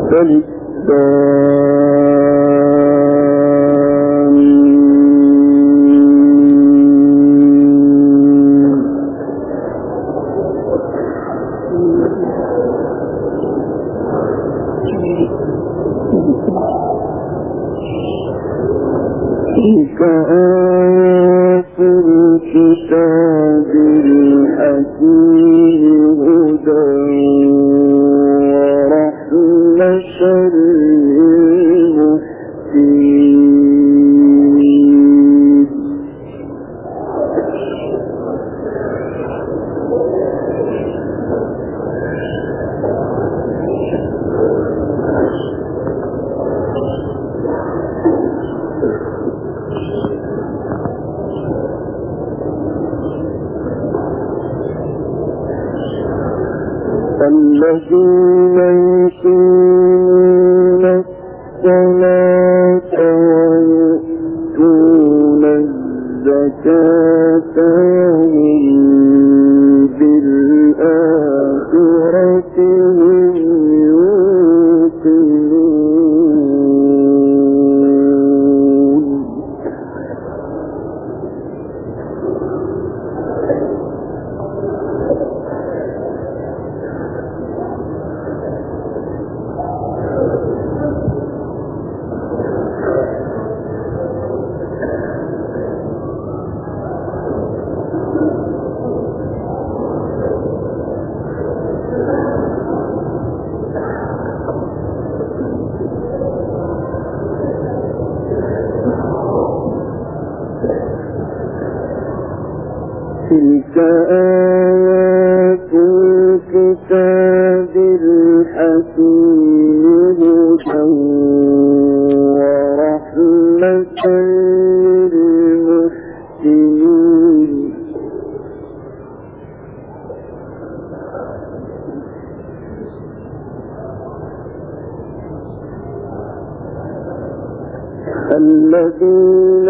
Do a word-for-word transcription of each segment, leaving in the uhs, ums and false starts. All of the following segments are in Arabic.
الذين يقيمون الصلاة ويؤتون الزكاة وهم بالآخرة هم يوقنون. تلك آيات الكتاب الحكيم هدى ورحمة للمحسنين. الذين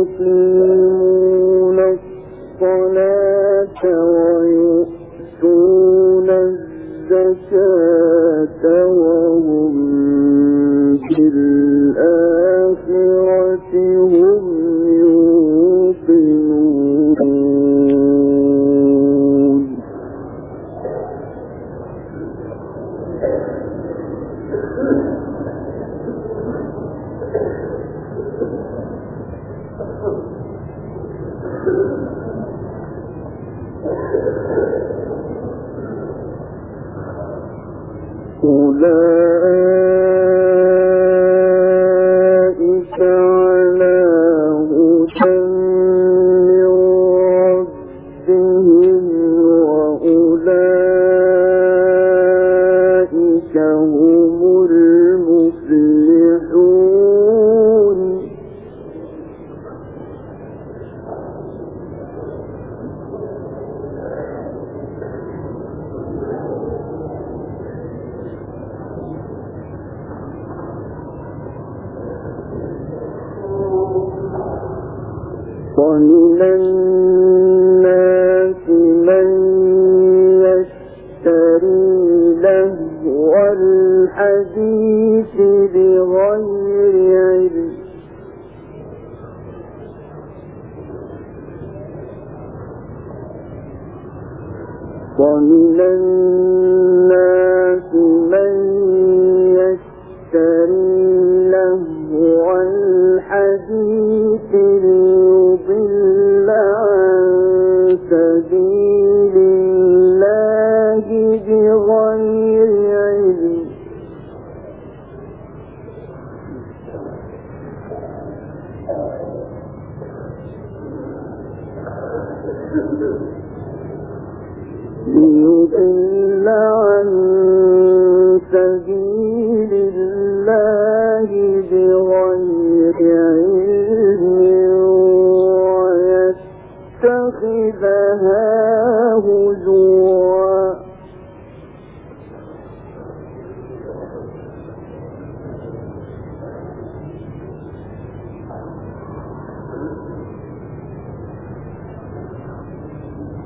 يقيمون الصلاة ويؤتون الزكاة وهم بالآخرة هم يوقنون. أولئك على هدى من ربهم وأولئك هم المفلحون. ومن الناس من يشتري لهو الحديث بغير علم ومن الناس من يشتري لهو الحديث ليضل عن سبيل الله بغير علم. ليضل عن سبيل الله بغير علم ويتخذها هزوا.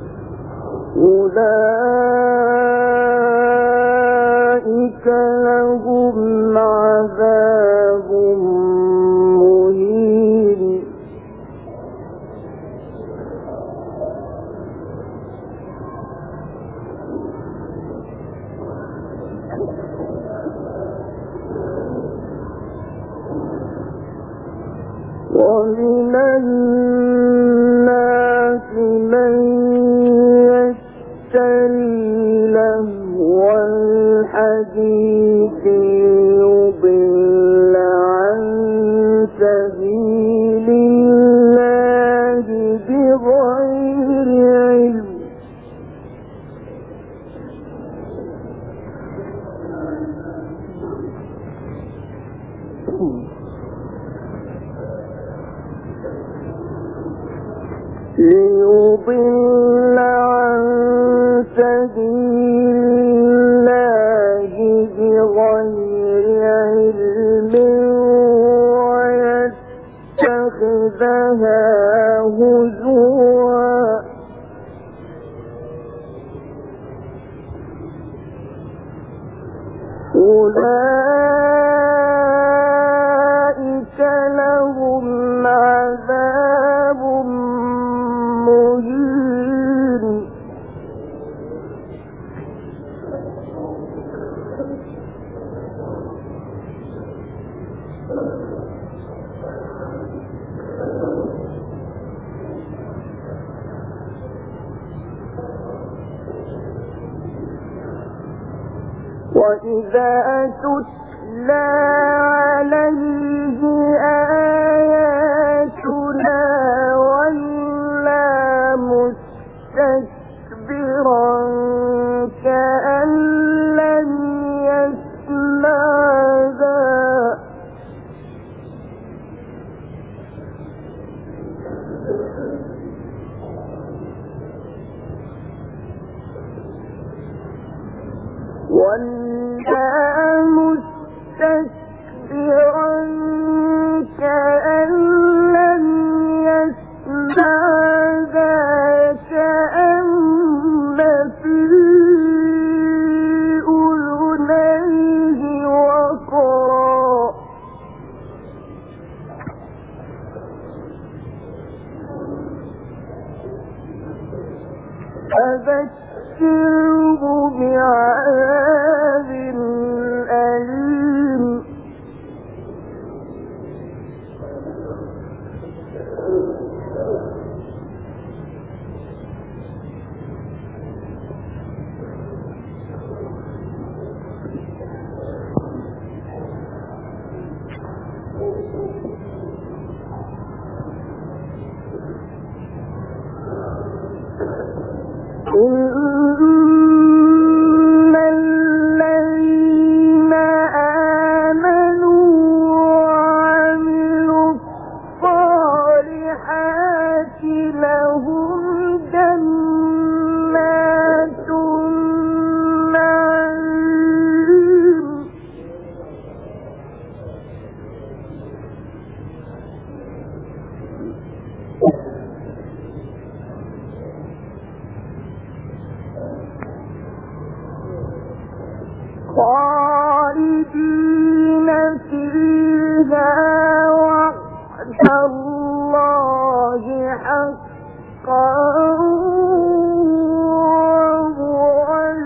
أولئك لهم لهم عذاب مهين ومن الناس من يشتري لهو الحديث ليضل عن سبيل الله بغير علم ليضل عن سبيل الله بغير علم ويتخذها هزوا أولئك لهم عذاب مهين وإذا تتلى عليه آياتنا ولى مستكبرا كأن لم يسمعها ولا مستكبرا كأن لم يسمعها كأن في أذنيه وقرا فذكره بعذاب أليم إن الذين آمنوا وعملوا الصالحات لهم جنات النعيم خالدين فيها وعد الله حقا وهو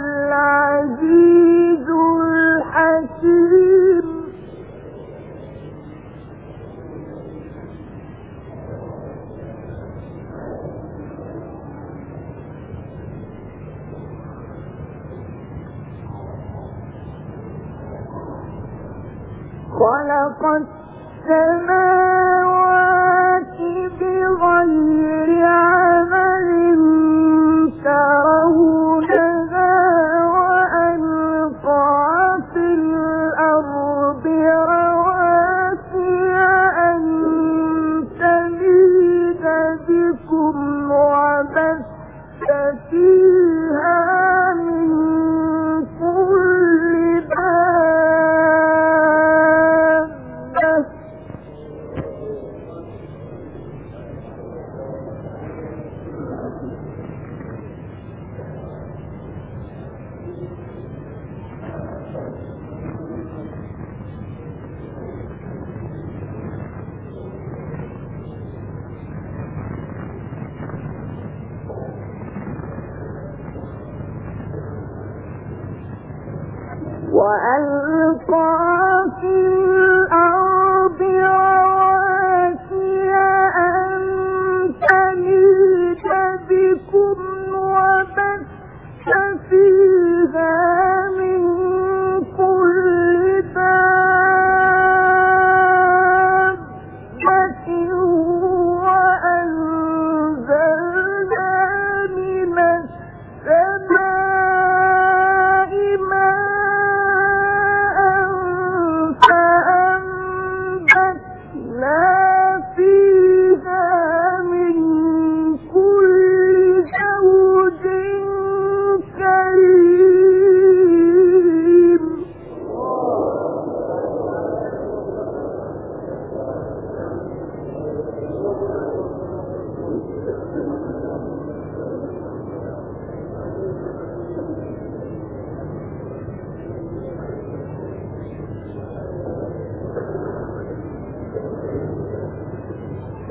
العزيز الحكيم خلق السماوات بغير عمل ترونها وألقى في الأرض رواسي أن تميد بكم وبث فيها من كل دابة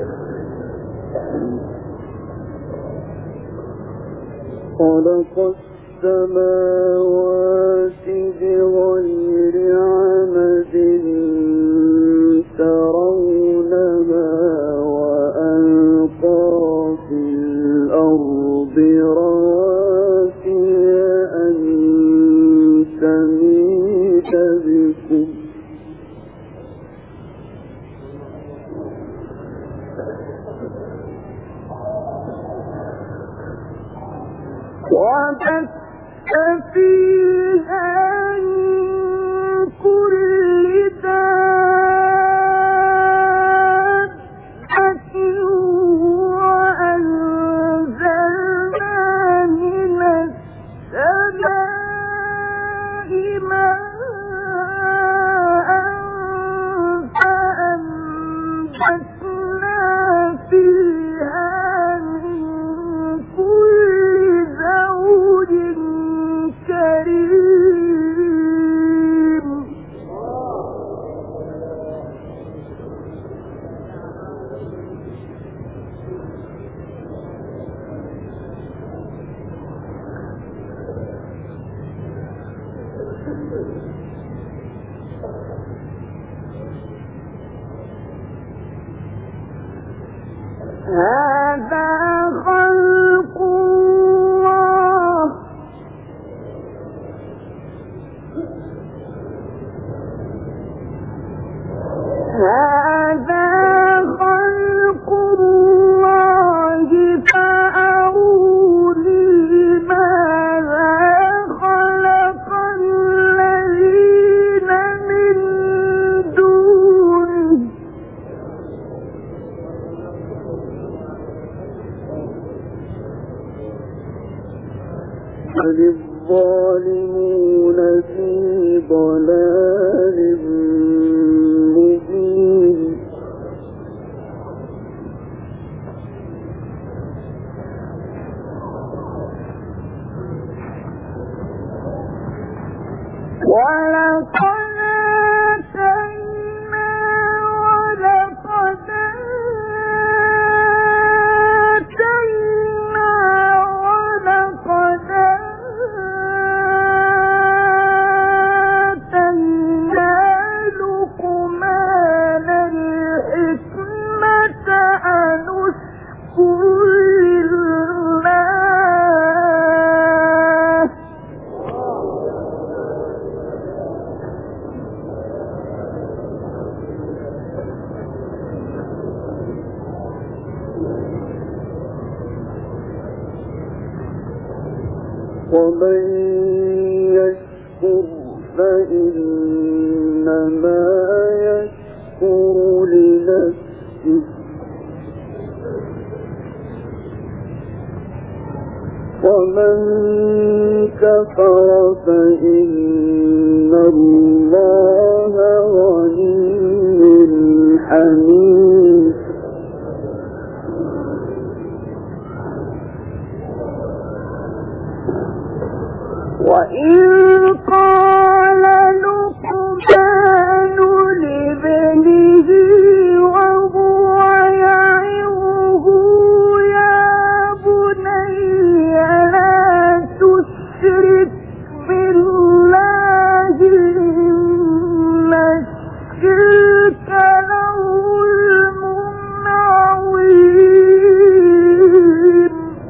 خلق السماوات بغير عمد ترونها وألقى في الأرض رواسي أن تميد بكم وبث فيها من كل دابة وأنزلنا من السماء ماء فأنبتنا فيها من كل زوج كريم هذا خلق الله هذا خلق الله فأروني ماذا خلق الذين من دونه بل الظالمون في ضلال مبين ولقد آتينا ولقد آتينا ولقد آتينا لقمان الحكمة أن اشكر لله ومن يشكر فإنما يشكر لنفسه ومن كفر فإن الله غني حميد وإذ قال لقمان لابنه وهو يعظه يا بني لا تشرك بالله إن الشرك لظلم عظيم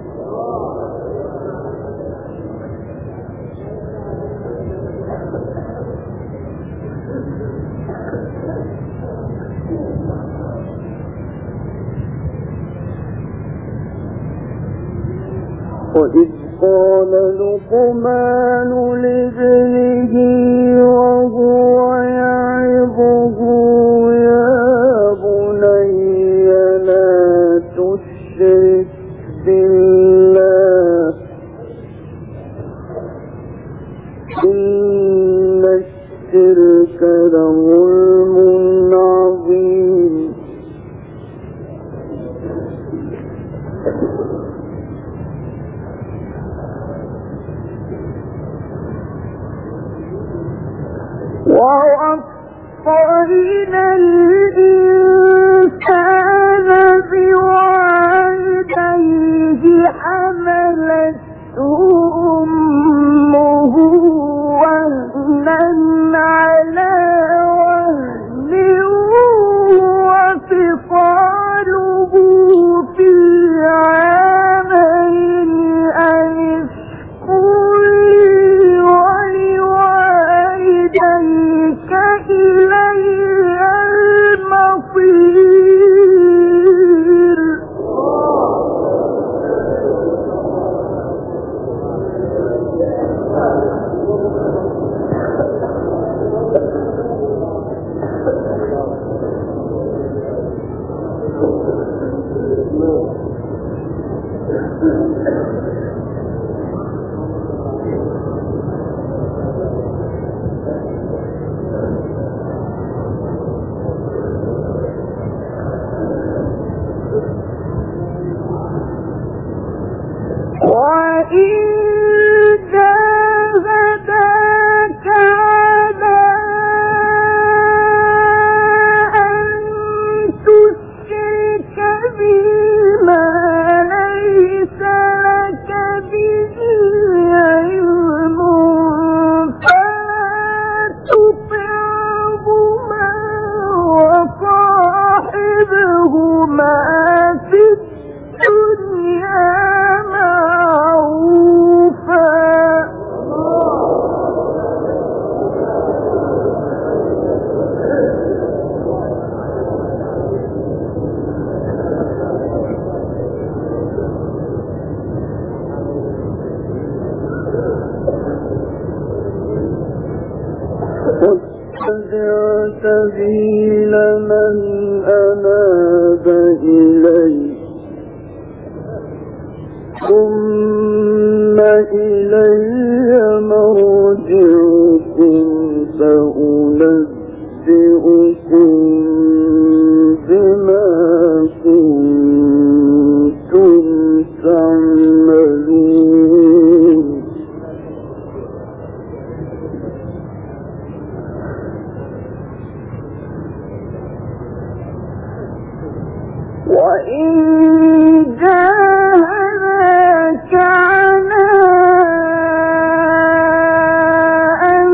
وإذ قال لقمان لابنه وهو يعظه يا بني لا تشرك بالله إن الشرك لظلم عظيم ووصينا الإنسان سبيل من أناب إلي ثم إلي مرجعكم فأنبئكم بما كنتم تعملون وإن جاهداك على أن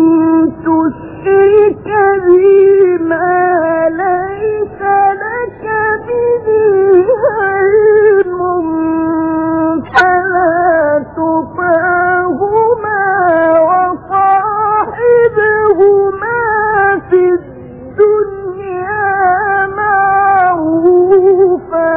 تشرك بما ليس لك به علم فلا تطعهما وصاحبهما في الدنيا معروفا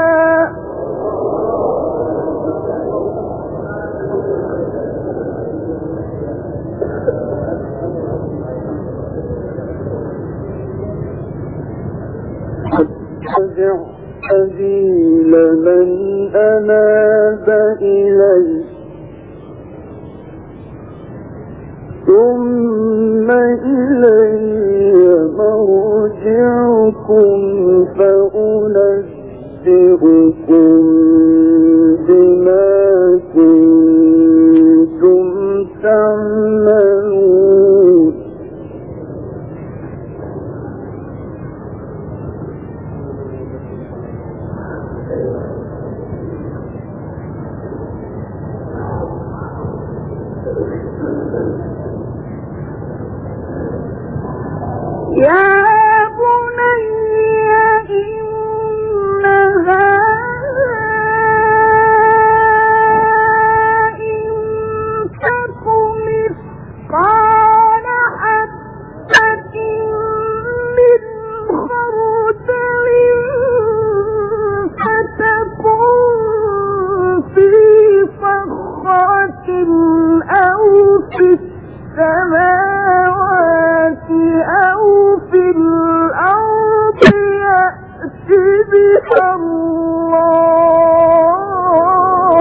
اتبع سبيل من أناب إلي ثم إلي مرجعكم فأنبئكم بما كنتم تعملون يا بني إنها إن تك مثقال حبة من خردل فتكن في صخرة أو في السماوات أو في الأرض يأت بها الله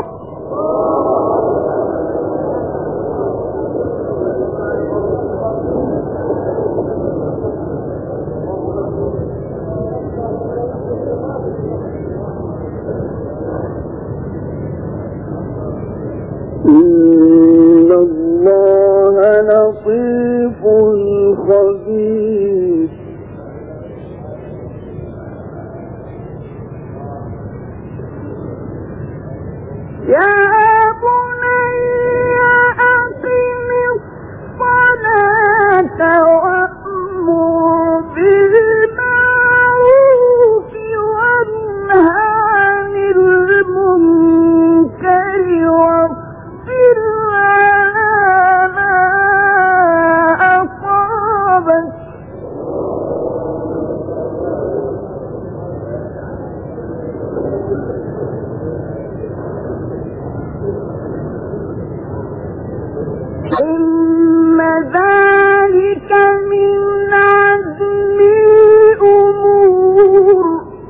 إن الله لطيف خبير يا بني أقم الصلاة وأمر بالمعروف وانه عن المنكر واصبر على ما أصابك إن ذلك من عزم الأمور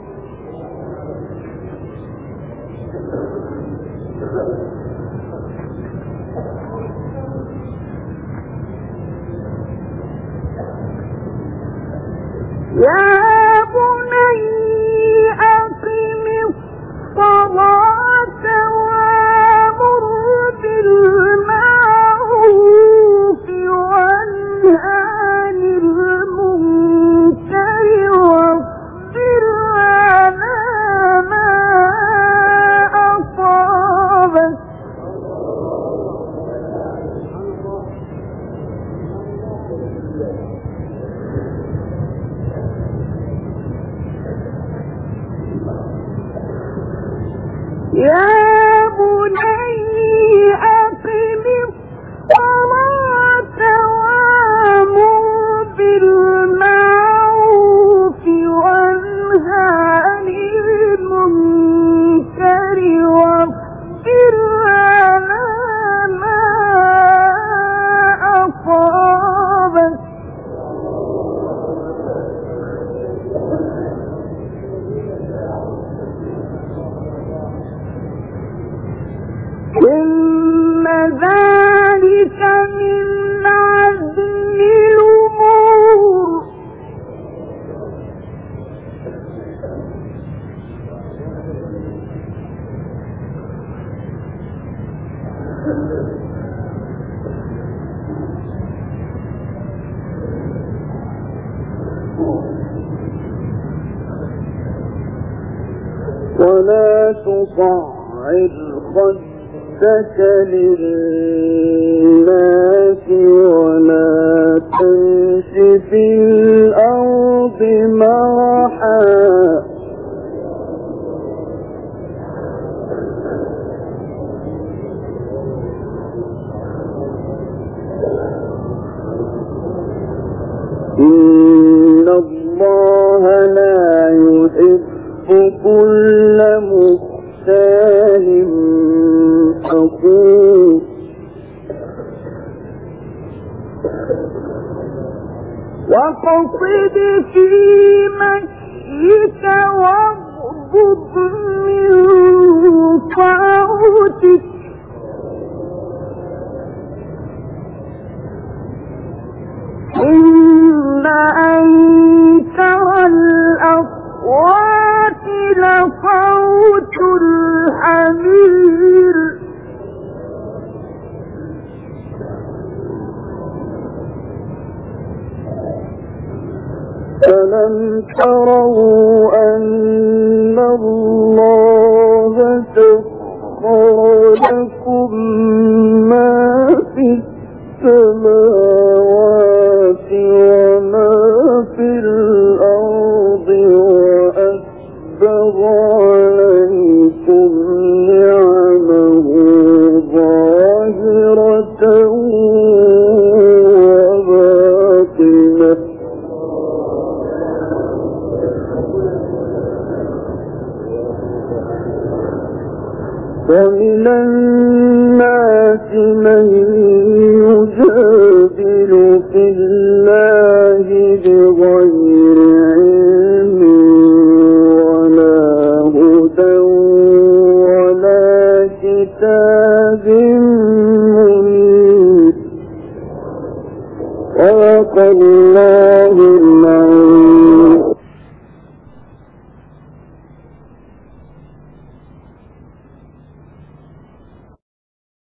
يا بني أقم الصلاة وأمر بالمعروف وانه عن المنكر واصبر على ما أصابك يا بني أقم الصلاة وأمر بالمعروف وانه عن المنكر واصبر على ما أصابك ولا تصعر خدك للناس ولا تمش في الأرض مرحا إن الله لا يحب كل مختال فخور وقصد في مشيك واغضب من صوتك إن أنكر الأصوات لصوت الحمير ألم تروا أن الله سخر لكم ما في السماوات وما في الأرض وأسبغ عليكم نعمه ظاهرة وباطنة ومن الناس من يجادل في الله بغير علم ولا هدى ولا كتاب منير. صدق الله العظيم.